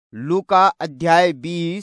लूका अध्याय 20।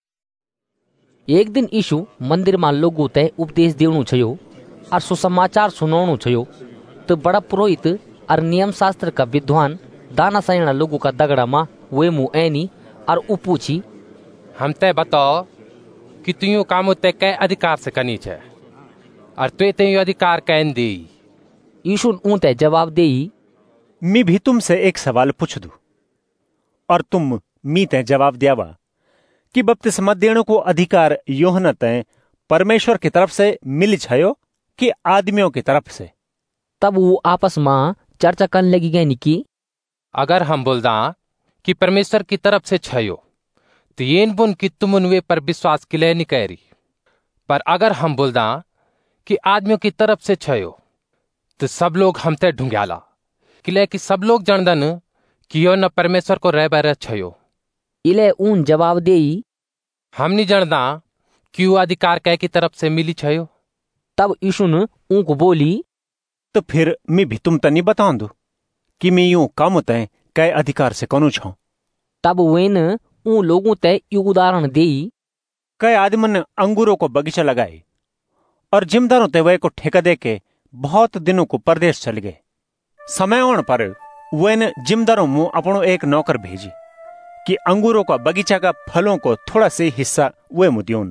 एक दिन यीशु मंदिर में लोगों ते उपदेश देवनु छयो और सुसमाचार सुनावनु छयो। तो बड़ा पुरोहित और नियम शास्त्र का विद्वान दाना सैना लोगों का दगड़ा मा वे मुँह ऐनी और उ पूछी, हम ते बताओ कि तुयो काम ते कै अधिकार से कनी छे और तुए ते अधिकार कैन दी। यीशु ऊं ते जवाब देई, मैं भी तुमसे एक सवाल पूछ दूं और तुम मी ते जवाब दियावा कि बपतिस्मा देने को अधिकार यूहन्ना ते परमेश्वर की तरफ से मिल छयो कि आदमियों की तरफ से। तब वो आपस में चर्चा करने लगी गई कि अगर हम बोलदा कि परमेश्वर की तरफ से छयो तो येन बुन कि तुमन वे पर विश्वास किले नहीं करी, पर अगर हम बोलदा कि आदमियों की तरफ से छयो तो सब लोग हम ते ढूंढ्याला किले कि सब लोग जानदन कि यो न परमेश्वर को रह बर छयो। इले ऊन जवाब देई, हम नहीं जानदा कि वो अधिकार कै की तरफ से मिली छयो। तब यीशु ने ऊं को बोली, तो फिर मैं भी तुम तनी बताऊं दू कि मैं यूं काम ते कै अधिकार से कनु छूं। तब वेन ऊं लोगों ते यू उदाहरण देई, कै आदमन अंगूरों को बगीचा लगाई और जिमदारों ते वे को ठेका दे के बहुत दिनों को परदेश चल गए। समय आने पर वेन जिमदारों मुंह अपनो एक नौकर भेजी कि अंगूरों का बगीचा का फलों को थोड़ा से हिस्सा वे मुद्योन।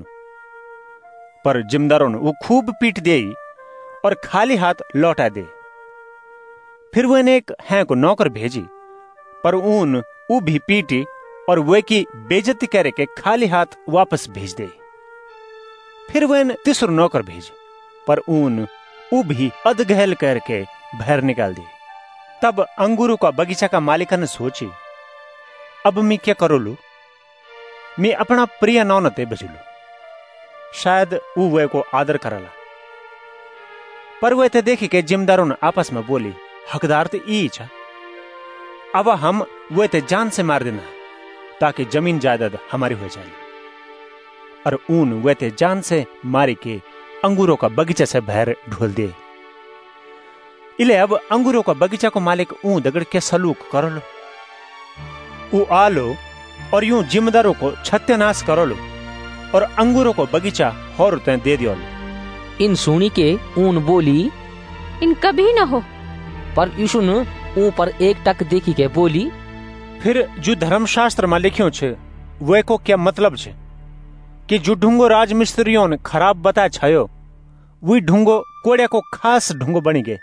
पर जिमदारों ने वो खूब पीट दी और खाली हाथ लौटा दे। फिर वे एक हैं को नौकर भेजी, पर ऊन वो भी पीटी और वे की बेइज्जती करे के खाली हाथ वापस भेज दे। फिर वे तीसरा नौकर भेजी, पर ऊन वो भी अधगहल करके बाहर निकाल दी। तब अंगूरों का बगीचा का मालिक ने सोची, अब मैं क्या करो लू? मैं अपना प्रिय नौन ते बजलू, शायद वो वे को आदर करला। पर वे ते देखी के जिमदारों ने आपस में बोली, हकदार तो ई छा, अब हम वे ते जान से मार देना ताकि जमीन जायदाद हमारी हो जाए। और ऊन वे ते जान से मारी के अंगूरों का बगीचा से बाहर ढोल दे। इले अब अंगूरों का बगीचा को मालिक ऊं दगड़ के सलूक करो लो, ऊ आलो और यूं जिम्मेदारों को सत्यानाश करो लो और अंगूरों को बगीचा और ते दे दियो लो। इन सुनी के ऊन बोली, इन कभी न हो। पर यीशु ने ऊं पर एक टक देखी के बोली, फिर जो धर्मशास्त्र में लिखियो छे वे को क्या मतलब छे कि जो ढूंगो राजमिस्त्रियों ने खराब बता छायो वही ढूंगो कोड़िया को खास ढूंगो बनी गए।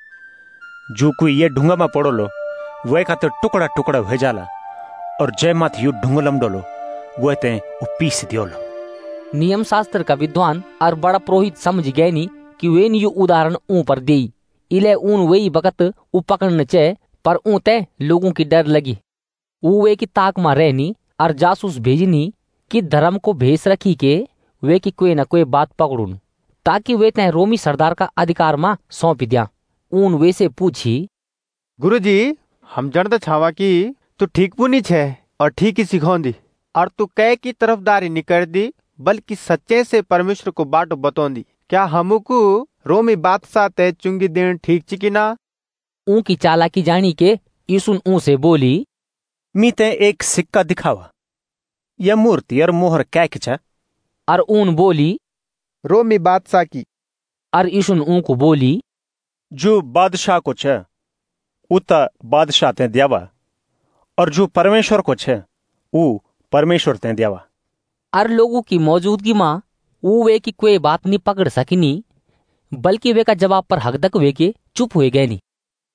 जो कोई ये ढूंगा में पड़ो लो वे का तो टुकड़ा टुकड़ा हो जाला और जय माथ यू ढूंगो लमडो लो वे ते पीस दियो लो। नियम शास्त्र का विद्वान और बड़ा पुरोहित समझ गए नी कि वे यू उदाहरण ऊं पर देई। इले ऊन वही बकत ऊ पकड़ने चे, पर ऊं ते लोगों की डर लगी। वो वे की ताक में रहनी और जासूस भेजनी कि धर्म को भेस रखी के वे की कोई न कोई बात पकड़ून ताकि वे ते रोमी सरदार का अधिकार में सौंप दिया। ऊन वे से पूछी, गुरुजी, हम जानते छावा कि तू ठीक पुनी छे और ठीक ही सिखौंदी और तू कै की तरफदारी नहीं कर दी बल्कि सच्चे से परमेश्वर को बाटो बतौंदी। क्या हमको रोमी बादशाह ते चुंगी देन ठीक ची कि ना? ऊं की चालाकी जानी के यीशु ऊं से बोली, मी ते एक सिक्का दिखावा, यह मूर्ति और मोहर क्या किचा? और ऊन बोली, रोमी बादशाह की। और यीशु ऊं को बोली, जो बादशाह को छे उता बादशाह ते दियावा और जो परमेश्वर को छे ऊ परमेश्वर ते दियावा। और लोगों की मौजूदगी में वो वे की कोई बात नहीं पकड़ सकिनी बल्कि वे का जवाब पर हकदक वे के चुप हुए गए नी।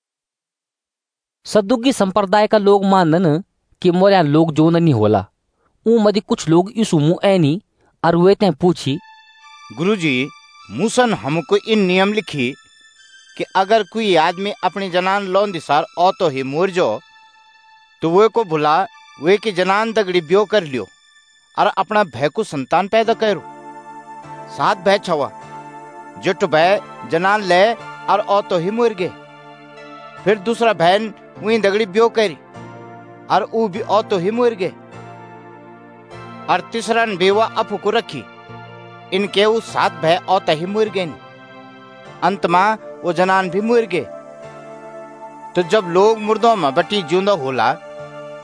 सदुकी संप्रदाय का लोग मानन कि मोरिया लोग जो नहीं होला। ऊ मदी कुछ लोग यीशु मुँह ऐनी और वे ते पूछी, गुरुजी, मूसा ने हमको इन नियम लिखी कि अगर कोई आदमी अपनी जनान लौन दिसार ओ तो ही मोर जो तो वे को भुला वे की जनान दगड़ी ब्यो कर लियो और अपना भय को संतान पैदा करो। 7 भय छवा जुट भय जनान ले और ओ तो ही मोर गए। फिर दूसरा बहन वही दगड़ी ब्यो करी और ऊ भी ओ तो ही मोर गए। और तीसरा ने बेवा अफू को रखी, इनके वो 7 भय ओ तो ही मोर गए। अंत में वो जनान भी मर गए। तो जब लोग मुर्दों में बटी जिंदा होला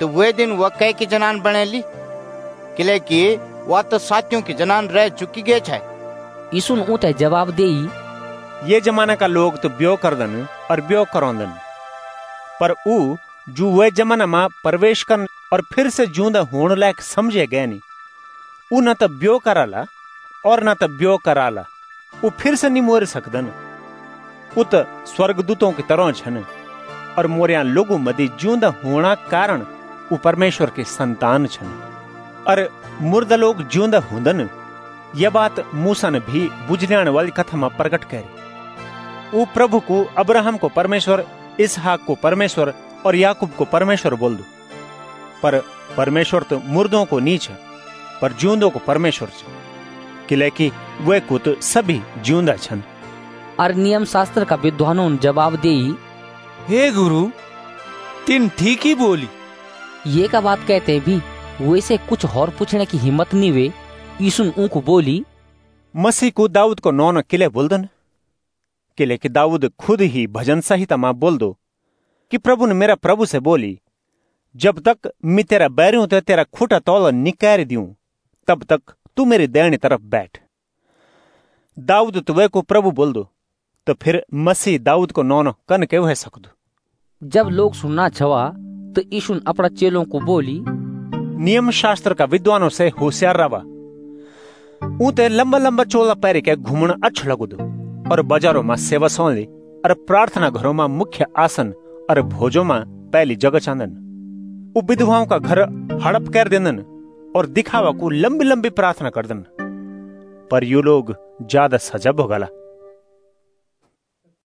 तो वे दिन वह कह की जनान बने ली, किले की वह तो साथियों की जनान रह चुकी गए छे। यीशु ने उते जवाब देई, ये जमाना का लोग तो ब्यो करदन और ब्यो करौंदन, पर ऊ जो वे जमाना में प्रवेश करन और फिर से जूंदा होने लायक समझे गए नहीं, ऊ न तो ब्यो कराला और न तो ब्यो कराला, ऊ फिर से नहीं मोर सकदन। ऊ तो स्वर्गदूतों की तरह छन और मोरिया लोगों मदी जूंदा होना कारण ऊ परमेश्वर के संतान छन। और मुर्दा लोग जूंदा हुंदन, यह बात मूसा ने भी बुझल्याण वाली कथा में प्रकट करी। ऊ प्रभु को अब्राहम को परमेश्वर, इसहाक को परमेश्वर और याकूब को परमेश्वर बोल दो, पर परमेश्वर तो मुर्दों को नीच पर जूंदों को परमेश्वर छे, किलेकि वे को तो सभी जूंदा छन। और नियम शास्त्र का विद्वानों ने जवाब देई, हे गुरु, तीन ठीक ही बोली। ये का बात कहते भी वैसे कुछ और पूछने की हिम्मत नहीं वे। यीशु ने उनको बोली, मसीह को दाऊद को नौन किले बोलदन, किले कि दाऊद खुद ही भजन संहिता में बोल दो कि प्रभु ने मेरा प्रभु से बोली, जब तक मैं तेरा बैरियों ते तेरा खूटा तौला निकाल दूं, तब तक तू मेरी दैनी तरफ बैठ। दाऊद तो वे को प्रभु बोल दो, तो फिर मसीह दाऊद को नौन कन के वह सकदो। जब लोग सुनना छवा तो यीशु ने अपना चेलों को बोली, नियम शास्त्र का विद्वानों से होशियार रवा। ऊते लंबा लंबा चोला पैर के घूमना अच्छा लगो दो और बाजारों में सेवा सोली और प्रार्थना घरों में मुख्य आसन और भोजों में पहली जगह चांदन। उ विधवाओं का घर हड़प कर देनन और दिखावा को लंबी लंबी प्रार्थना कर दन, पर यू लोग ज्यादा सजग हो गला।